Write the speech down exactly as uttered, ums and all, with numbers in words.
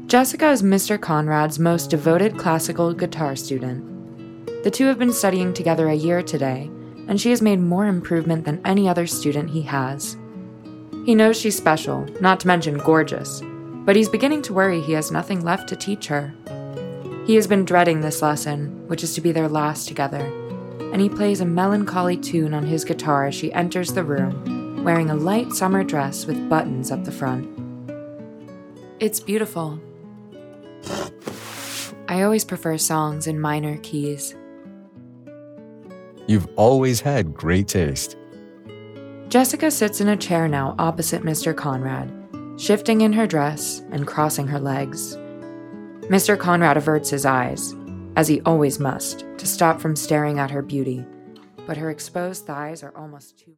Jessica is Mister Conrad's most devoted classical guitar student. The two have been studying together a year today, and she has made more improvement than any other student he has. He knows she's special, not to mention gorgeous, but he's beginning to worry he has nothing left to teach her. He has been dreading this lesson, which is to be their last together, and he plays a melancholy tune on his guitar as she enters the room, wearing a light summer dress with buttons up the front. It's beautiful. I always prefer songs in minor keys. You've always had great taste. Jessica sits in a chair now opposite Mister Conrad, shifting in her dress and crossing her legs. Mister Conrad averts his eyes, as he always must, to stop from staring at her beauty, but her exposed thighs are almost too...